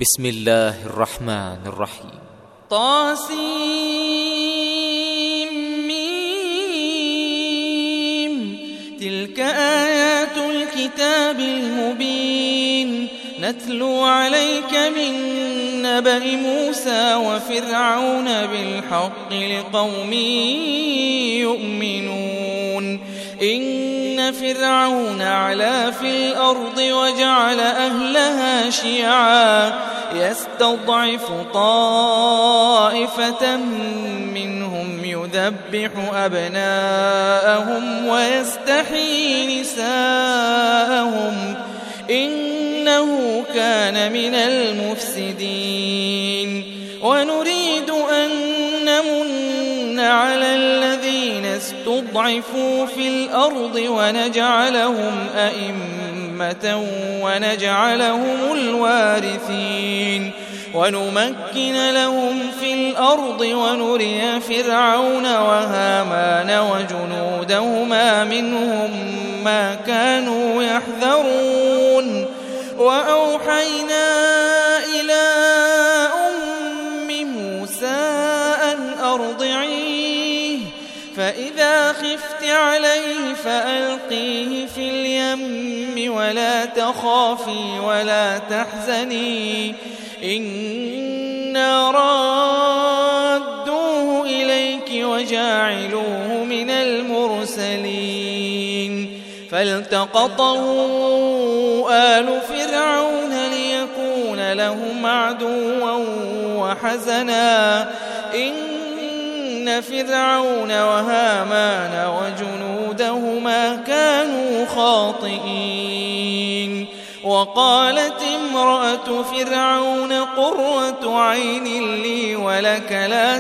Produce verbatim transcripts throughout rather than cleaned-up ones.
بسم الله الرحمن الرحيم. طاسيم تلك آيات الكتاب المبين نتلو عليك من نبأ موسى وفرعون بالحق لقوم يؤمنون. إن فرعون علا في الأرض وجعل أهلها شيعا يستضعف طائفة منهم يذبح أبناءهم ويستحيي نساءهم إنه كان من المفسدين. ونريد أن نمن على الذين استضعفوا في الأرض ونجعلهم أئمة ونجعلهم الوارثين ونمكن لهم في الأرض ونري فرعون وهامان وجنودهما منهم ما كانوا يحذرون. وأوحينا إلى أم موسى أن أرضعيه فإذا خفت عليه فألقيه في اليم ولا تخافي ولا تحزني إنا رادوه إليك وجاعلوه من المرسلين. فالتقطه آل فرعون ليكون لهم عدوا وحزنا إن فرعون وهامان وجنودهما كانوا خاطئين. وقالت امرأة فرعون قرة عين لي ولك لا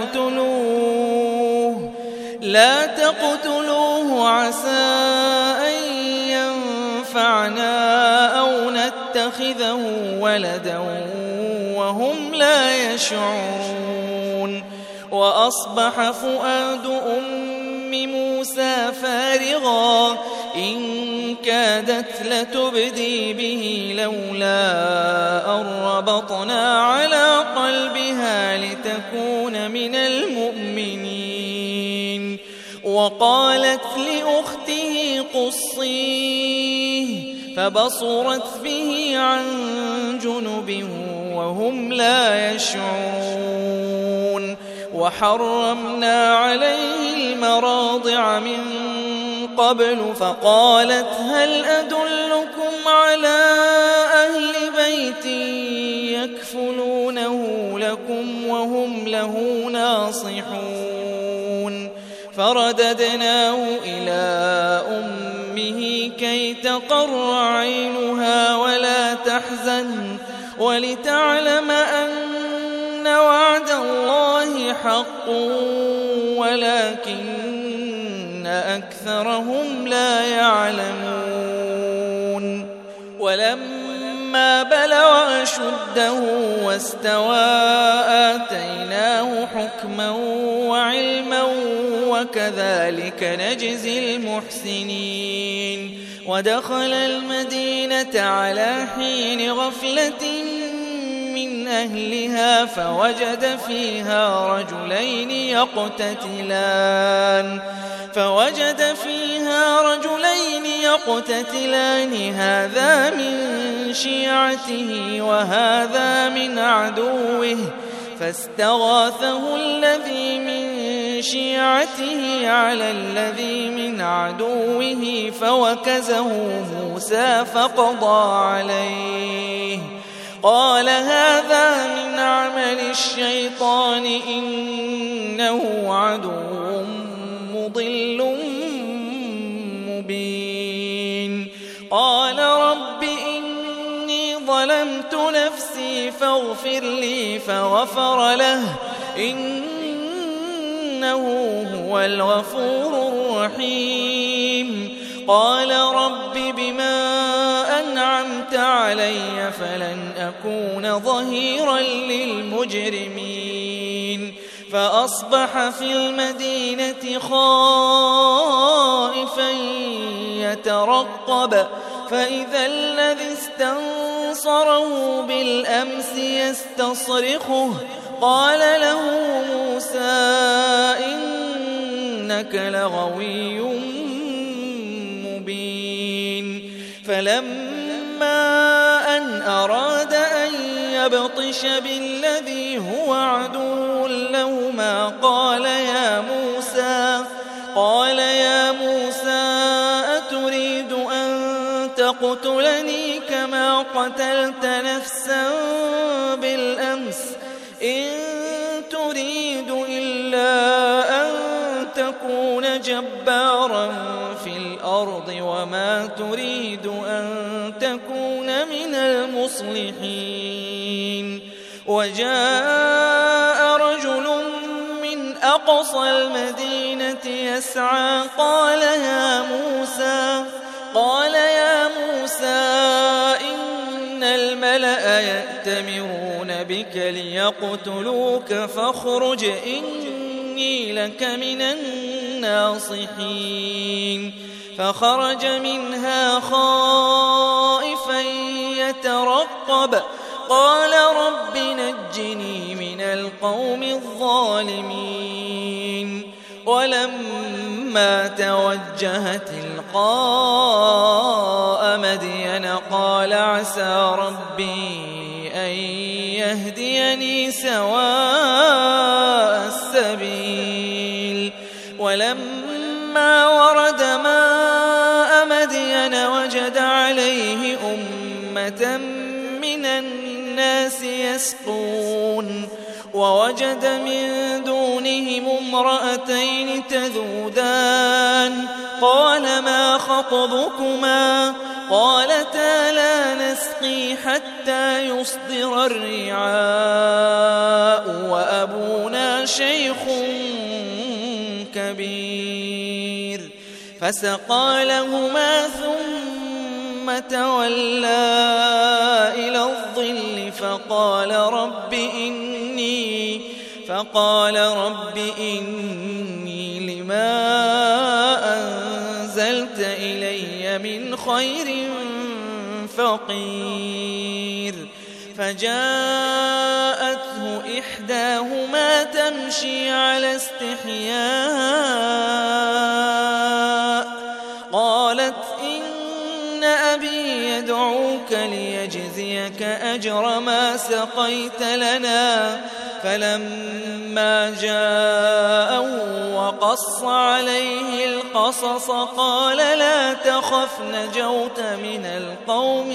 تقتلوه لا تقتلوه عسى أن ينفعنا أو نتخذه ولدا وهم لا يشعرون. وأصبح فؤاد أم موسى فارغا إن كادت لتبدي به لولا أن ربطنا على قلبها لتكون من المؤمنين. وقالت لأخته قصيه فبصرت به عن جنب وهم لا يشعرون. وحرمنا عليه المراضع من قبل فقالت هل أدلكم على أهل بيت يكفلونه لكم وهم له ناصحون. فرددناه إلى أمه كي تقر عينها ولا تحزن ولتعلم أن وعد الله حق ولكن أكثرهم لا يعلمون. ولما بلغ أشده واستوى آتيناه حكما وعلما وكذلك نجزي المحسنين. ودخل المدينة على حين غفلة من أهلها فوجد فيها رجلين يقتتلان فوجد فيها رجلين يقتتلان هذا من شيعته وهذا من عدوه فاستغاثه الذي من شيعته على الذي من عدوه فوكزه موسى فقضى عليه. قال هذا من عمل الشيطان إنه عدو مضل مبين. قال رب إني ظلمت نفسي فاغفر لي فغفر له إنه هو الغفور الرحيم. قال رب بما أنعمت علي فلن أكون ظهيرا للمجرمين. فأصبح في المدينة خائفا يترقب فإذا الذي استنصره بالأمس يستصرخه قال له موسى إنك لغوي مبين فلما أن أراد أن يبطش بالذي هو عدو لهما قال يا موسى قال يا موسى أتريد أن تقتلني كما قتلت نفسا بالأمس إن تريد إلا أن تكون جبارا في الأرض وما تريد أن تكون من المصلحين وجاء رجل من أقصى المدينة يسعى قال يا موسى قال يا موسى إن الملأ يأتمرون بك ليقتلوك فاخرج إني لك من الناصحين فخرج منها خائفا يترقب قال رب نجني من القوم الظالمين ولما توجه تلقاء مدين قال عسى ربي أن يهديني سواء السبيل ولما ورد ماء مدين وجد عليه أمة من الناس يسقون ووجد من دونهم امرأتين تذودان قال ما خطبكما قالتا لا نسقي حتى يصدر الرعاء وأبونا شيخ كبير فسقى لهما ثم تولى إلى الظل فقال رب إني فقال رب إني لما أنزلت إلي من خير فقير فجاءته إحداهما تمشي على استحياء قالت إن أبي يدعوك ليجزيك أجر ما سقيت لنا فلما جاءه وقص عليه القصص قال لا تخف نجوت من القوم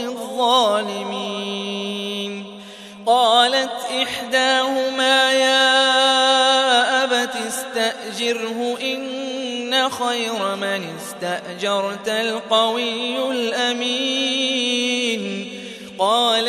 الظالمين قالت إحداهما يا أبت استأجره إن خير من استأجرت القوي الأمين قال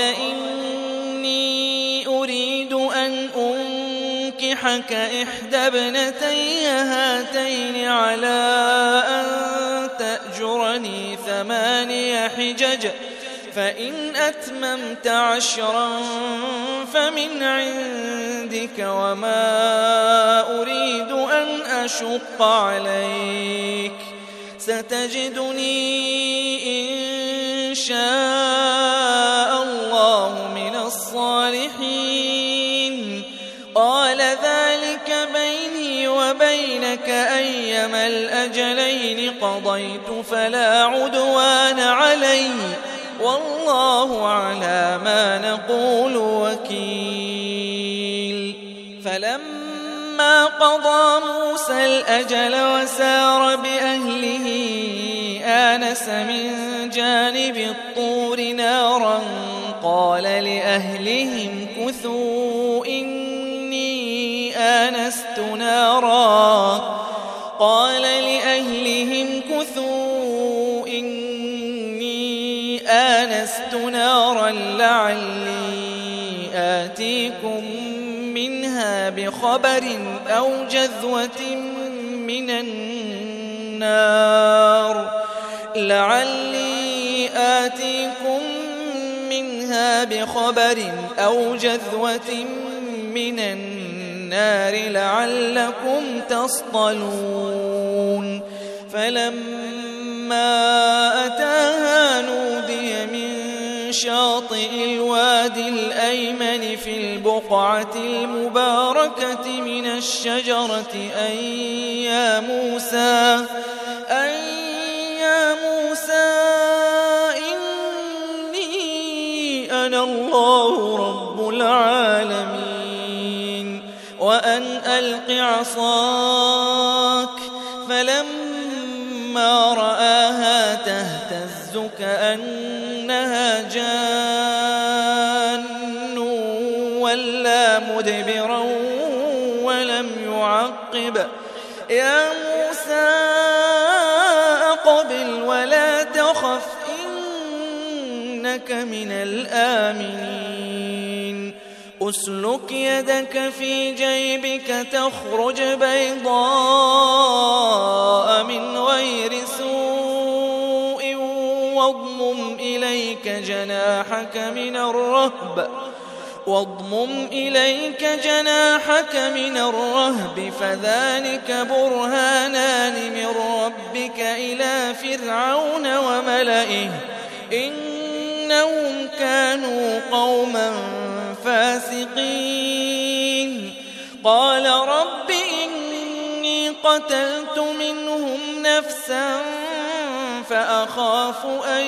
إني أريد أن أنكحك إحدى ابنتي هاتين على أن تأجرني ثماني حجج فإن أتممت عشرا فمن عندك وما أريد أن أشق عليك ستجدني إن شاء الله من الصالحين قال ذلك بيني وبينك أيما الأجلين قضيت فلا عدوان علي والله على ما نقول وكيل فلما قضى موسى الأجل وسار بأهله آنس من جانب الطور نارا قال لأهلهم كثوا إني آنست نارا قال لأهلهم كثوا إني آنست نارا لعلي آتيكم منها بخبر أو جذوة من النار لعلي آتيكم منها بخبر أو جذوة من النار لعلكم تصطلون فلما أتاها نودي شاطئ الوادي الأيمن في البقعة المباركة من الشجرة أن يا موسى أن يا موسى إني أنا الله رب العالمين وأن ألق عصاك فلما رآها تهتز كأنها جان ولا مدبرا ولم يعقب يا موسى أقبل ولا تخف إنك من الآمنين أسلك يدك في جيبك تخرج بيضاء من غير سوء واضمم إليك جناحك من الرهب واضمم إليك جناحك من الرهب فذلك برهانان من ربك إلى فرعون وملئه إنهم كانوا قوما فاسقين قال رب إني قتلت منهم نفسا فأخاف أن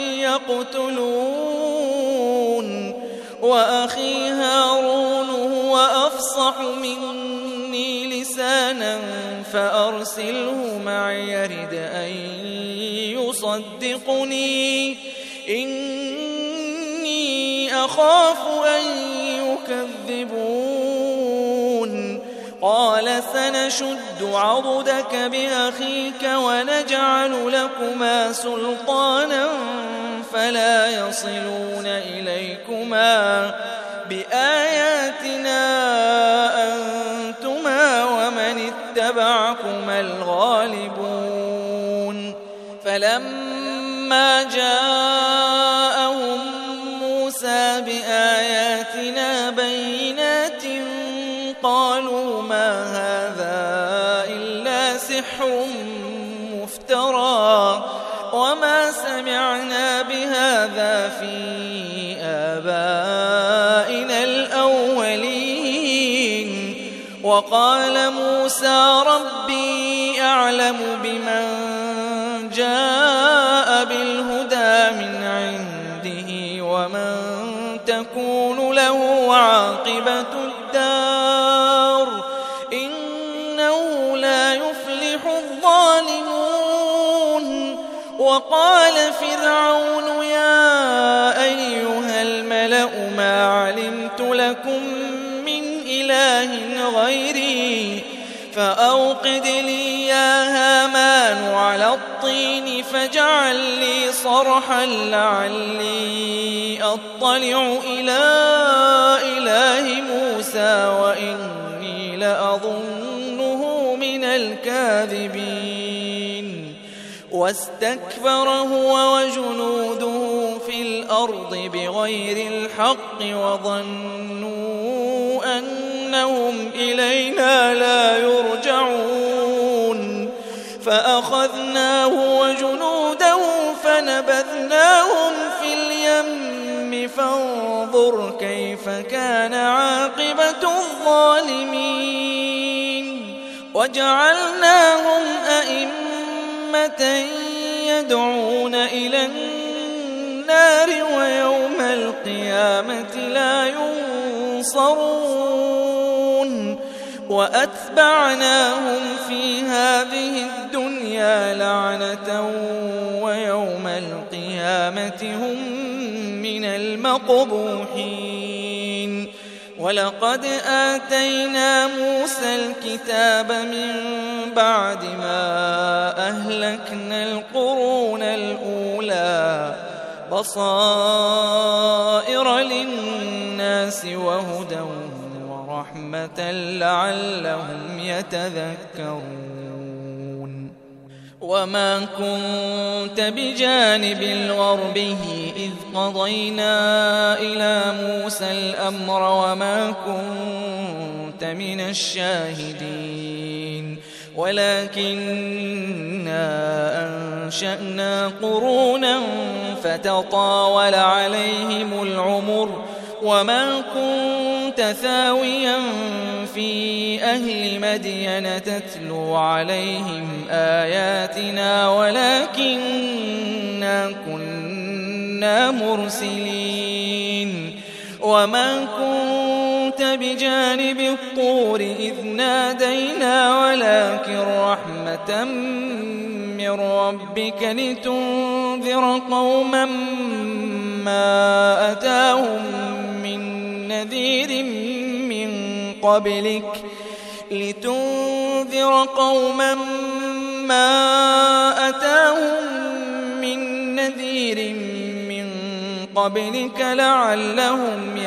يقتلون وأخي هارون هو أفصح مني لسانا فأرسله معي يرد أن يصدقني إني أخاف أن يكذبون قال سنشد عضدك بأخيك ونجعل لكما سلطانا فلا يصلون إليكما بآياتنا أنتما ومن اتبعكما الغالبون فلما جاءهم موسى بآياتنا بينات قالوا ما هذا إلا سحر مفترى وما سمعنا بهذا في آبائنا الأولين وقال موسى ربي أعلم بمن جاء بالهدى من عنده ومن تكون له عاقبة الدار إنه لا يفلح الظالمون وقال فرعون يا أيها الملأ ما علمت لكم من إله غيري فأوقد لي يا هامان على الطين فاجعل لي صرحا لعلي أطلع إلى إله موسى وإني لأظنه من الكاذبين واستكبر هو وجنوده في الأرض بغير الحق وظنوا أنهم إلينا لا يرجعون فأخذناه وجنوده فنبذناهم في اليم فانظر كيف كان عاقبة الظالمين وجعلناهم أئمة يدعون إلى النار ويوم القيامة لا ينصرون وأتبعناهم في هذه الدنيا لعنة ويوم القيامة هم من المقبوحين ولقد آتينا موسى الكتاب من بعد ما أهلكنا القرون الأولى بصائر للناس وهدى ورحمة لعلهم يتذكرون وما كنت بجانب الغربي إذ قضينا إلى موسى الأمر وما كنت من الشاهدين ولكننا أنشأنا قرونا فتطاول عليهم العمر وما كنت ثاويا في أهل مدين تتلو عليهم آياتنا ولكننا كنا مرسلين وما كنت بجانب الطور إذ نادينا ولكن رحمة من ربك لتنذر قوما ما أتاهم من نذير من قبلك لتنذر قوما ما أتاهم من نذير من قبلك لعلهم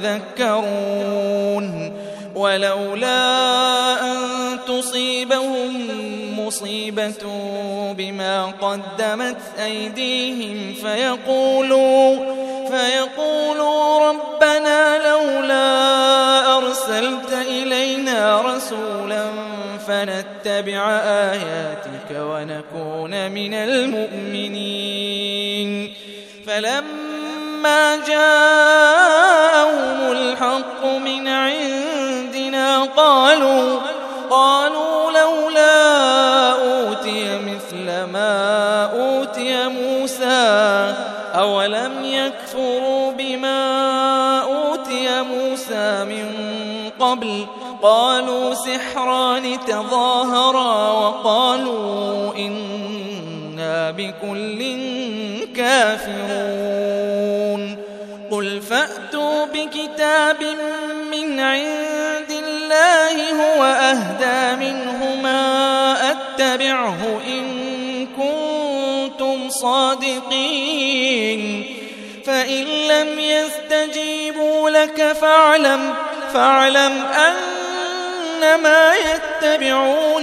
يتذكرون ولولا أن تصيبهم مصيبة بما قدمت أيديهم فيقولوا فيقولوا ربنا لولا أرسلت إلينا رسولا فنتبع آياتك ونكون من المؤمنين فلما جاءهم الحق من عندنا قالوا قالوا لولا أوتي مثل ما أوتي موسى أولم يكفروا بما أوتي موسى من قبل قالوا سحران تظاهرا وقالوا إنا بكل كافرون قل فأتوا بكتاب من عند الله هو أهدى منهما أتبعه إن كنتم صادقين فإن لم يستجيبوا لك فاعلم فاعلم أنما يتبعون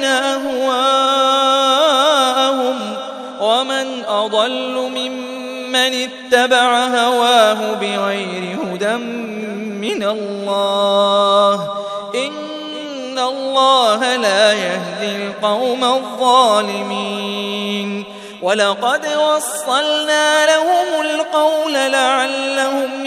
أهواءهم ومن أضل ممن اتبع هواه بغير هدى من الله إن الله لا يهدي القوم الظالمين ولقد وصلنا لهم القول لعلهم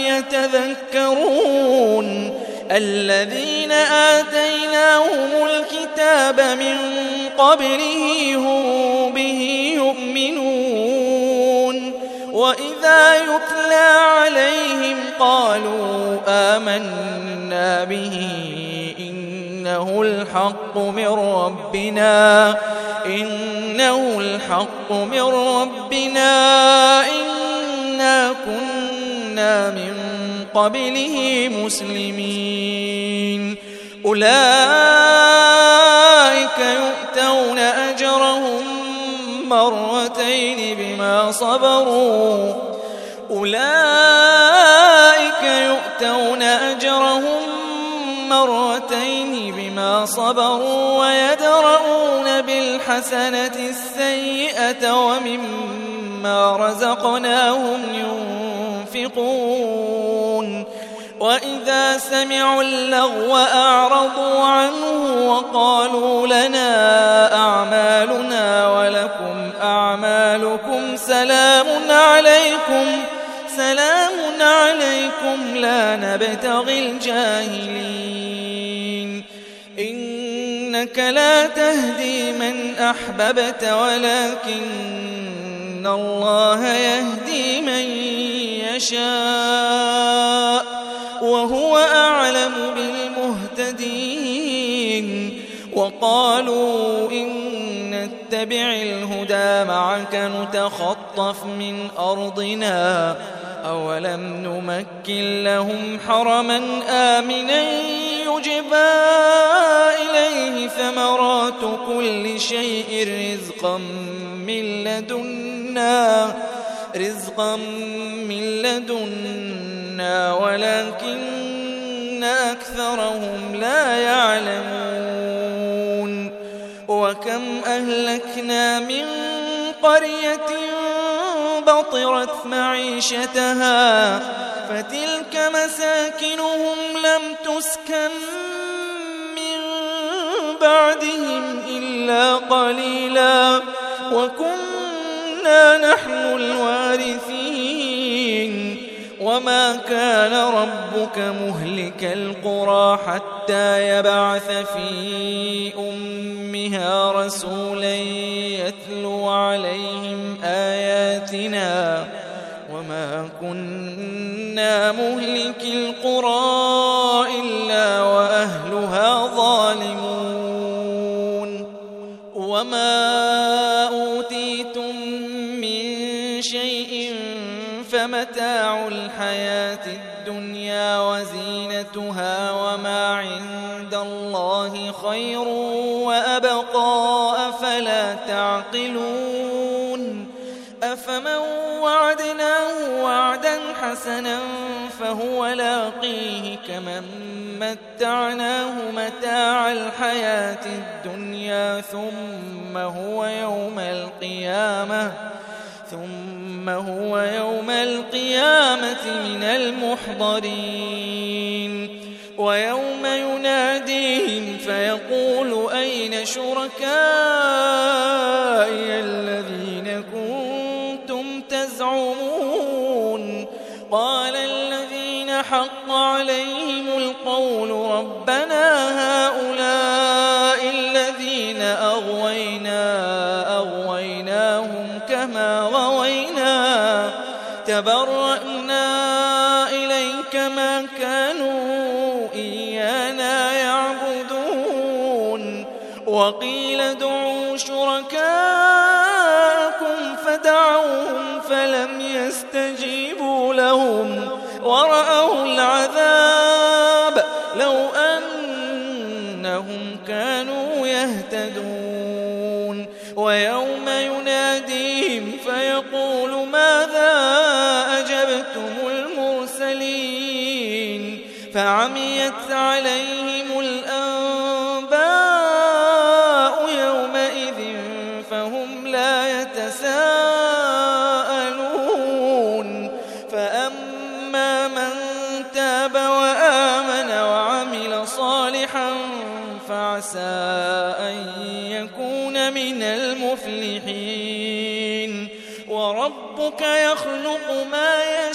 يتذكرون الذين آتيناهم الكتاب من قبله هم به يؤمنون وإذا يتلى عليهم قالوا آمنا به إنه الحق من ربنا إنه الحق من ربنا إنا كنا من قبله مسلمين أولئك يؤتون أجرهم مرتين بما صبروا أولئك يؤتون أجرهم مرتين بما صبروا ويدرؤون بالحسنة السيئة ومما رزقناهم ينفقون وإذا سمعوا اللغو أعرضوا عنه وقالوا لنا أعمالنا ولكم أعمالكم سلام عليكم سلام عليكم لا نبتغي الجاهلين إنك لا تهدي من أحببت ولكن الله يهدي من يشاء وهو أعلم بالمهتدين وقالوا إن نتبع الهدى معك نتخطف من أرضنا أولم نمكن لهم حرما آمنا يجبى إليه ثمرات كل شيء رزقا من لدنا رزقا من لدنا ولكن أكثرهم لا يعلمون وكم أهلكنا من قرية بطرت معيشتها فتلك مساكنهم لم تسكن من بعدهم إلا قليلا وكنا نحن الوارثين وما كان ربك مهلك القرى حتى يبعث في أمها رسولا يتلو عليهم آياتنا وما كنا مهلك القرى إلا وأهلها ظالمون وما أوتيتم من شيء فمتاع الحياة الدنيا وزينتها وما عند الله خير وأبقى أفلا تعقلون أفمن وعدناه وعدا حسنا فهو لاقيه كمن متعناه متاع الحياة الدنيا ثم هو يوم القيامة ثم هو يوم القيامة من المحضرين ويوم يناديهم فيقول أين شركائي الذين كنتم تزعمون قال الذين حق عليهم القول ربنا هؤلاء الذين أغوينا أغويناهم كما غوينا تبرأنا إليك ما كانوا إيانا يعبدون وقيل ادعوا شركاءكم فدعوهم فلم يستجيبوا لهم ورأوا العذاب لو أنهم كانوا يهتدون ويوم يناديهم فيقول ماذا أجبتم المرسلين فعميت عليهم الأنباء يومئذ فهم لا يتساءلون فأما من تاب وآمن وعمل صالحا فعسى أن يكون من المفلحين وربك يخلق ما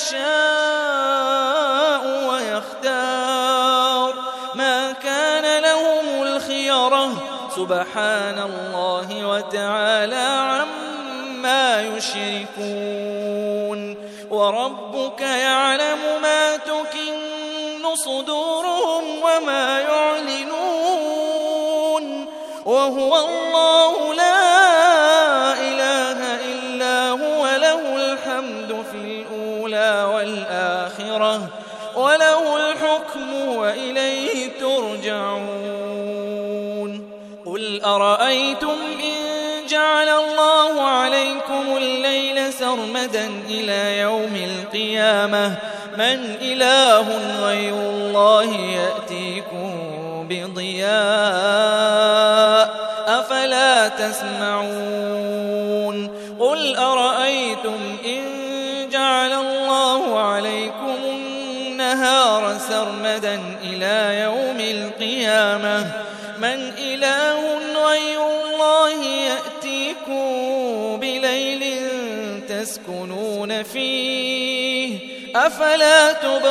يشاء ويختار ما كان لهم الخيرة سبحان الله وتعالى عما يشركون وربك يعلم ما تكن صدورهم وما يعلنون وهو الله لا إله إلا هو له الحمد في الأولى والآخرة وله الحكم وإليه ترجعون قل أرأيتم إن جعل الله عليكم الليل سرمدا إلى يوم القيامة من إله غير الله يأتيكم بضياء أفلا تسمعون قل أرأيتم إن جعل الله عليكم النهار سرمدا إلى يوم القيامة من إله غير الله يأتيكم بليل تسكنون فيه أفلا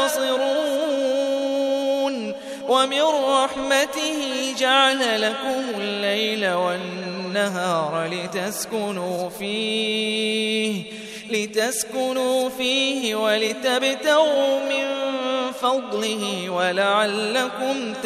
تبصرون ومن رحمته جعل لكم الليل والنهار لتسكنوا فيه لتسكنوا فيه ولتبتغوا من فضله ولعلكم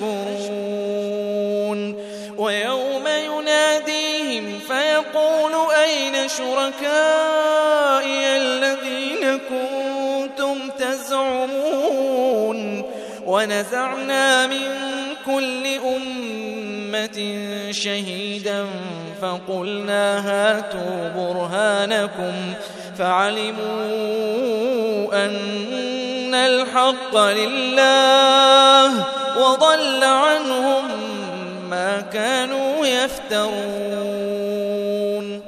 تشكرون ويوم يناديهم فيقول أين شركائي الذين كنتم تزعمون ونزعنا من كل أمة شهيدا فقلنا هاتوا برهانكم فعلموا أن الحق لله وضل عنهم ما كانوا يفترون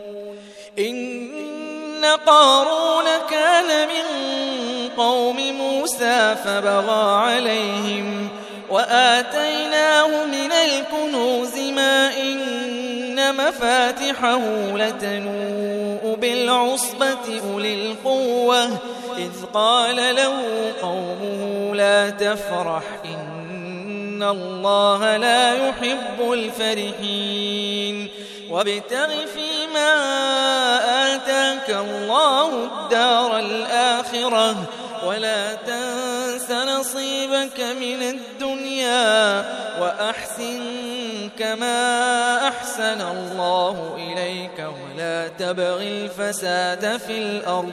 إن قارون كان من قوم موسى فبغى عليهم وآتيناه آتاه من الكنوز ما إن مفاتحه لتنوء بالعصبة أولي القوة إذ قال له قومه لا تفرح إن الله لا يحب الفرحين وابتغ فيما آتاك الله الدار الآخرة ولا تنس نصيبك من الدنيا وأحسن كما أحسن الله إليك ولا تبغ الفساد في الأرض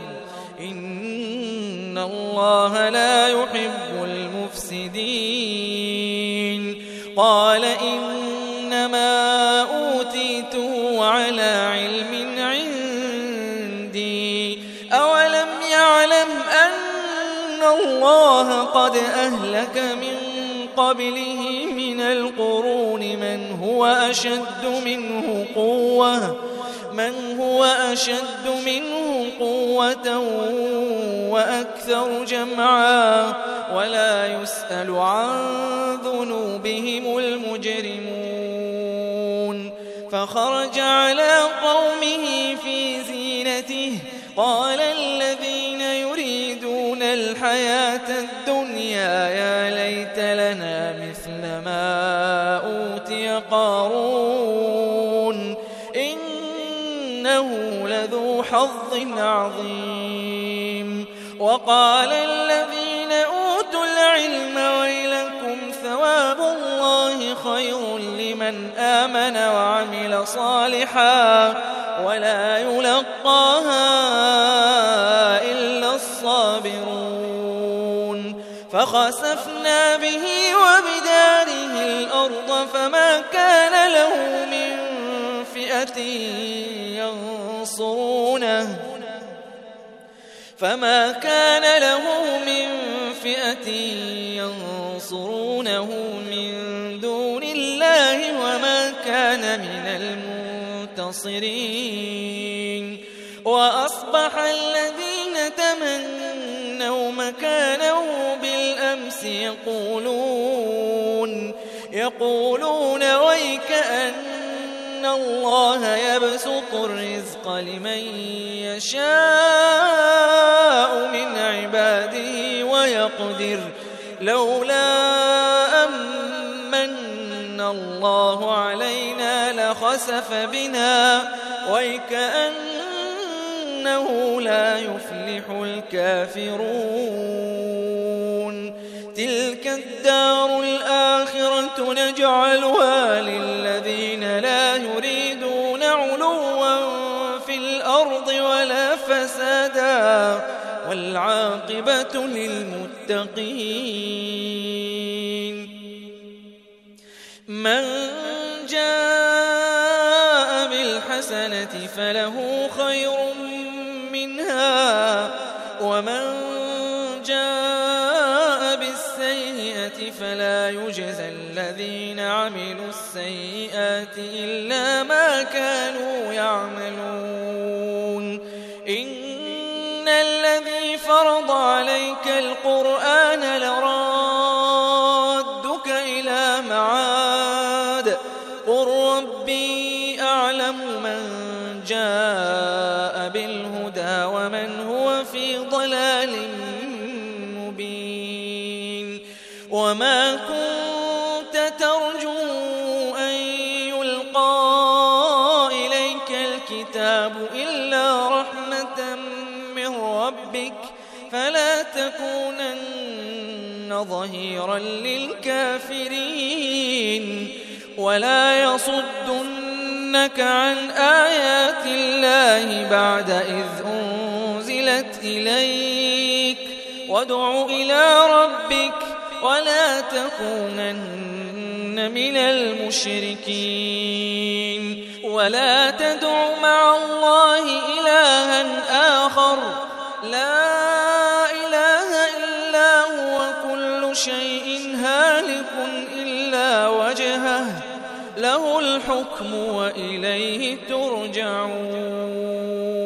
إن الله لا يحب المفسدين قال إنما أوتيته على علم عندي أولم يعلم أن الله قد أهلك من قبله من القرون من هو أشد منه قوة من هو أشد منه قوة وأكثر جمعا ولا يسأل عن ذنوبهم المجرمون فخرج على قومه في زينته قال الذين يريدون الحياة الدنيا يا ليت لنا مثل ما أوتي قارون إنه لذو حظ عظيم وقال الذين أوتوا العلم ويلكم ثواب الله خير لمن آمن وعمل صالحا ولا يلقاها إلا الصابرون فخسفنا به وبداره الأرض فما كان له من فئة ينصرونه فما كان له من فئة ينصرونه من دون الله وما كان من المنتصرين وأصبح الذين تمنوا مكانه بالأمس يقولون يقولون ويكأن الله يبسط الرزق لمن يشاء من عباده ويقدر لولا أمن الله علينا لخسف بنا ويكأنه لا يفلح الكافرون تلك الدار الآخرة نجعلها للذين لا يريدون علوا في الأرض ولا فسادا والعاقبة للمتقين من جاء بالحسنة فله خير منها ومن جاء بالسيئة فلا يجزى الذين عملوا السيئات إلا ما كانوا يعملون إن الذي فرض عليك القرآن لرادك إلى معاد قل ربي أعلم من جاء بالهدى ومن هو في ضلال مبين وما كنت ترجو أن يلقى إليك الكتاب إلا رحمة من ربك فلا تكونن ظهيرا للكافرين ولا يصدنك عن آيات الله بعد إذ أنزلت إليك وادع إلى ربك ولا تكونن من المشركين ولا تدع مع الله إلها آخر لا إله إلا هو كل شيء هالك إلا وجهه له الحكم وإليه ترجعون